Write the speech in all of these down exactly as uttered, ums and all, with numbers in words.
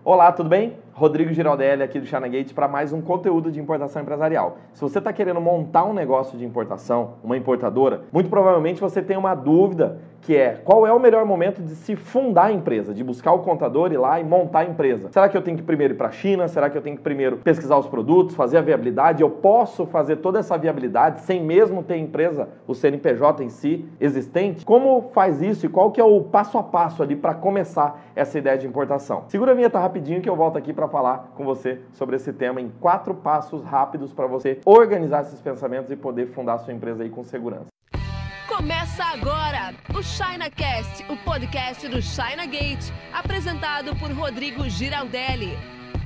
Olá, tudo bem? Rodrigo Giraldelli aqui do China Gate para mais um conteúdo de importação empresarial. Se você está querendo montar um negócio de importação, uma importadora, muito provavelmente você tem uma dúvida que é qual é o melhor momento de se fundar a empresa, de buscar o contador, ir lá e montar a empresa. Será que eu tenho que primeiro ir para a China? Será que eu tenho que primeiro pesquisar os produtos, fazer a viabilidade? Eu posso fazer toda essa viabilidade sem mesmo ter empresa, o C N P J em si, existente? Como faz isso e qual que é o passo a passo ali para começar essa ideia de importação? Segura a vinheta rapidinho que eu volto aqui para falar com você sobre esse tema em quatro passos rápidos para você organizar esses pensamentos e poder fundar a sua empresa aí com segurança. Começa agora o ChinaCast, o podcast do China Gate, apresentado por Rodrigo Giraldelli.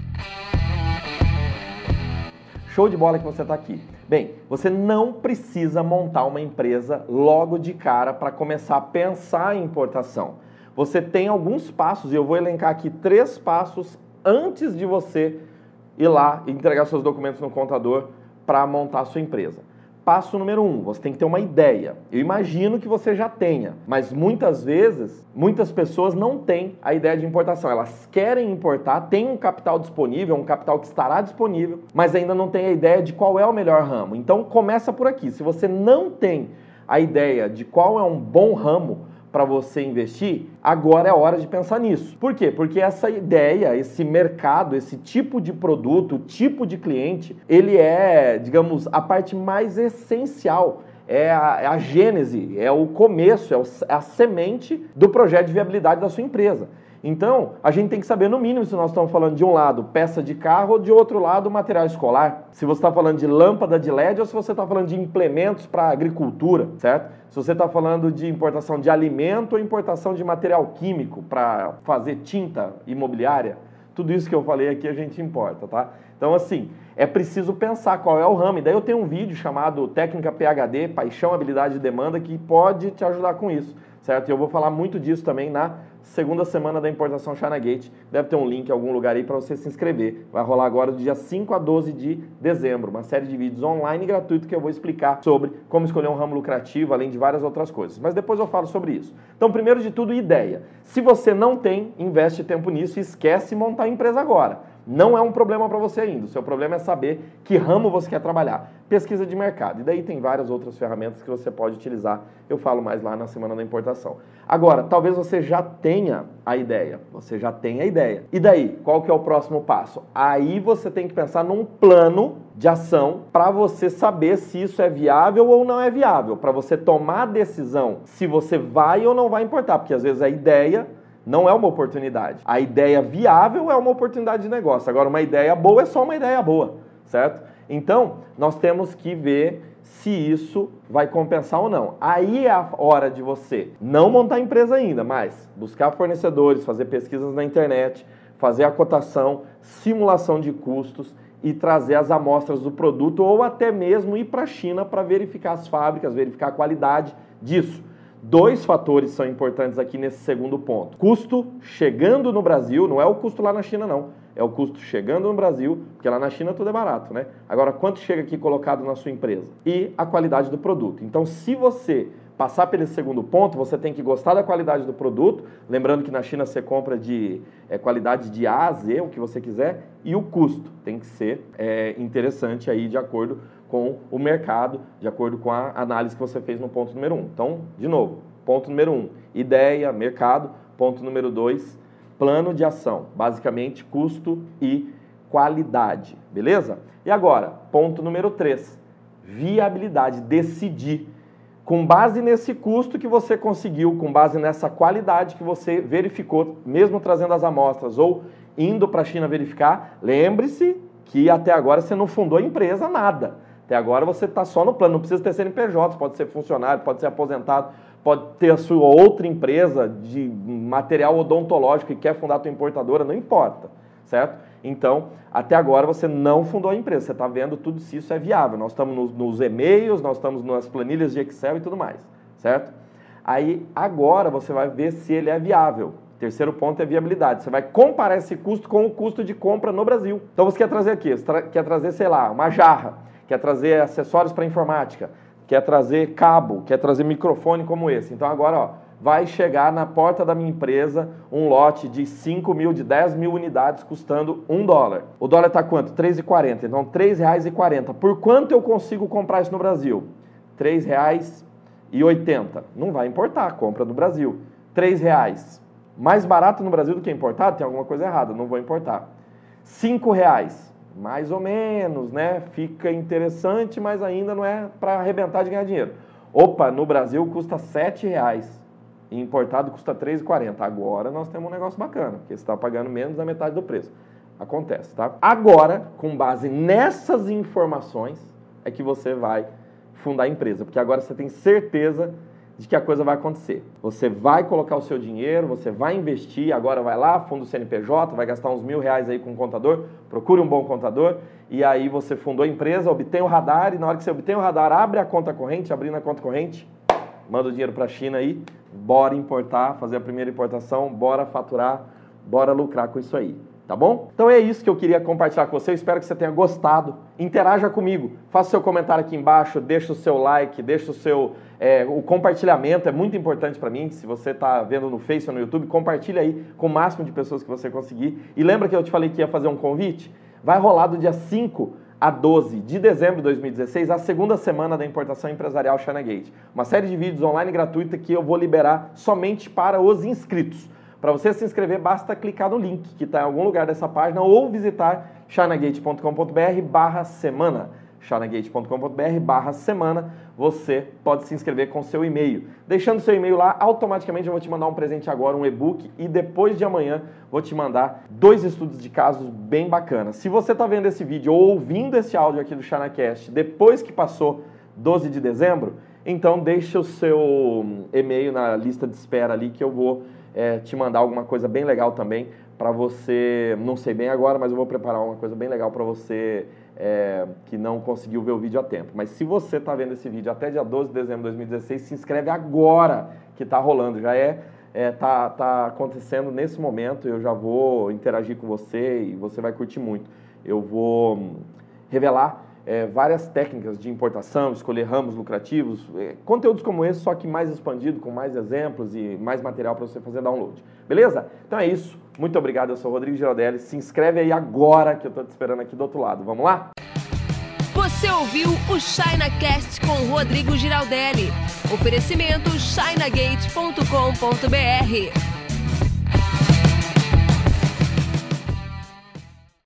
Show de bola que você está aqui. Bem, você não precisa montar uma empresa logo de cara para começar a pensar em importação. Você tem alguns passos, e eu vou elencar aqui três passos antes de você ir lá e entregar seus documentos no contador para montar a sua empresa. Passo número um, você tem que ter uma ideia. Eu imagino que você já tenha, mas muitas vezes, muitas pessoas não têm a ideia de importação. Elas querem importar, têm um capital disponível, um capital que estará disponível, mas ainda não tem a ideia de qual é o melhor ramo. Então começa por aqui. Se você não tem a ideia de qual é um bom ramo para você investir, agora é hora de pensar nisso. Por quê? Porque essa ideia, esse mercado, esse tipo de produto, tipo de cliente, ele é, digamos, a parte mais essencial, é a, é a gênese, é o começo, é, o, é a semente do projeto de viabilidade da sua empresa. Então, a gente tem que saber, no mínimo, se nós estamos falando de um lado peça de carro ou de outro lado material escolar. Se você está falando de lâmpada de L E D ou se você está falando de implementos para agricultura, certo? Se você está falando de importação de alimento ou importação de material químico para fazer tinta imobiliária, tudo isso que eu falei aqui a gente importa, tá? Então, assim, é preciso pensar qual é o ramo. E daí eu tenho um vídeo chamado Técnica P H D, Paixão, Habilidade e Demanda, que pode te ajudar com isso, certo? E eu vou falar muito disso também na segunda semana da importação China Gate. Deve ter um link em algum lugar aí para você se inscrever. Vai rolar agora do dia cinco a doze de dezembro. Uma série de vídeos online e gratuito que eu vou explicar sobre como escolher um ramo lucrativo, além de várias outras coisas. Mas depois eu falo sobre isso. Então, primeiro de tudo, ideia. Se você não tem, investe tempo nisso e esquece montar a empresa agora. Não é um problema para você ainda. O seu problema é saber que ramo você quer trabalhar. Pesquisa de mercado. E daí tem várias outras ferramentas que você pode utilizar. Eu falo mais lá na semana da importação. Agora, talvez você já tenha a ideia. Você já tenha a ideia. E daí? Qual que é o próximo passo? Aí você tem que pensar num plano de ação para você saber se isso é viável ou não é viável. Para você tomar a decisão se você vai ou não vai importar. Porque às vezes a ideia não é uma oportunidade. A ideia viável é uma oportunidade de negócio. Agora, uma ideia boa é só uma ideia boa, certo? Então, nós temos que ver se isso vai compensar ou não. Aí é a hora de você não montar a empresa ainda, mas buscar fornecedores, fazer pesquisas na internet, fazer a cotação, simulação de custos e trazer as amostras do produto ou até mesmo ir para a China para verificar as fábricas, verificar a qualidade disso. Dois fatores são importantes aqui nesse segundo ponto. Custo chegando no Brasil, não é o custo lá na China não, é o custo chegando no Brasil, porque lá na China tudo é barato, né? Agora, quanto chega aqui colocado na sua empresa? E a qualidade do produto. Então, se você passar pelo segundo ponto, você tem que gostar da qualidade do produto, lembrando que na China você compra de é, qualidade de A a Z, o que você quiser, e o custo tem que ser é, interessante aí de acordo com o mercado, de acordo com a análise que você fez no ponto número um. Então, de novo, ponto número um, ideia, mercado. Ponto número dois, plano de ação. Basicamente, custo e qualidade, beleza? E agora, ponto número três, viabilidade, decidir. Com base nesse custo que você conseguiu, com base nessa qualidade que você verificou, mesmo trazendo as amostras ou indo para a China verificar, lembre-se que até agora você não fundou a empresa, nada. Até agora você está só no plano, não precisa ter C N P J, pode ser funcionário, pode ser aposentado, pode ter a sua outra empresa de material odontológico e quer fundar a tua importadora, não importa, certo? Então, até agora você não fundou a empresa, você está vendo tudo se isso é viável. Nós estamos nos, nos e-mails, nós estamos nas planilhas de Excel e tudo mais, certo? Aí, agora você vai ver se ele é viável. Terceiro ponto é viabilidade. Você vai comparar esse custo com o custo de compra no Brasil. Então você quer trazer aqui, você tra- quer trazer, sei lá, uma jarra, quer trazer acessórios para informática, quer trazer cabo, quer trazer microfone como esse. Então agora, ó, vai chegar na porta da minha empresa um lote de cinco mil, de dez mil unidades custando um dólar. O dólar está quanto? três reais e quarenta. Então, três reais e quarenta. Por quanto eu consigo comprar isso no Brasil? três reais e oitenta. Não vai importar, compra no Brasil. três reais. Mais barato no Brasil do que importado? Tem alguma coisa errada, não vou importar. cinco reais. Mais ou menos, né? Fica interessante, mas ainda não é para arrebentar de ganhar dinheiro. Opa, no Brasil custa sete reais. E importado custa três reais e quarenta. Agora nós temos um negócio bacana, porque você está pagando menos da metade do preço. Acontece, tá? Agora, com base nessas informações, é que você vai fundar a empresa. Porque agora você tem certeza de que a coisa vai acontecer. Você vai colocar o seu dinheiro, você vai investir, agora vai lá, funda o C N P J, vai gastar uns mil reais aí com um contador, procure um bom contador, e aí você fundou a empresa, obtém o radar, e na hora que você obtém o radar, abre a conta corrente, abrindo a conta corrente, manda o dinheiro para a China aí, bora importar, fazer a primeira importação, bora faturar, bora lucrar com isso aí. Tá bom? Então é isso que eu queria compartilhar com você. Eu espero que você tenha gostado. Interaja comigo. Faça seu comentário aqui embaixo, deixa o seu like, deixa o seu é, o compartilhamento. É muito importante para mim. Se você está vendo no Face ou no YouTube, compartilha aí com o máximo de pessoas que você conseguir. E lembra que eu te falei que ia fazer um convite? Vai rolar do dia cinco a doze de dezembro de dois mil e dezesseis, a segunda semana da importação empresarial ChinaGate. Uma série de vídeos online gratuita que eu vou liberar somente para os inscritos. Para você se inscrever, basta clicar no link que está em algum lugar dessa página ou visitar chinagate ponto com ponto br barra semana. chinagate ponto com ponto br barra semana. Você pode se inscrever com seu e-mail. Deixando seu e-mail lá, automaticamente eu vou te mandar um presente agora, um e-book, e depois de amanhã vou te mandar dois estudos de casos bem bacanas. Se você está vendo esse vídeo ou ouvindo esse áudio aqui do ChinaCast depois que passou doze de dezembro, então deixa o seu e-mail na lista de espera ali que eu vou É, te mandar alguma coisa bem legal também para você, não sei bem agora, mas eu vou preparar uma coisa bem legal para você é, que não conseguiu ver o vídeo a tempo. Mas se você está vendo esse vídeo até dia doze de dezembro de dois mil e dezesseis, se inscreve agora que está rolando, já é, é tá, tá acontecendo nesse momento, eu já vou interagir com você e você vai curtir muito. Eu vou revelar É, várias técnicas de importação, escolher ramos lucrativos, é, conteúdos como esse, só que mais expandido, com mais exemplos e mais material para você fazer download. Beleza? Então é isso. Muito obrigado. Eu sou o Rodrigo Giraldelli. Se inscreve aí agora que eu estou te esperando aqui do outro lado. Vamos lá? Você ouviu o ChinaCast com o Rodrigo Giraldelli. Oferecimento chinagate ponto com ponto br.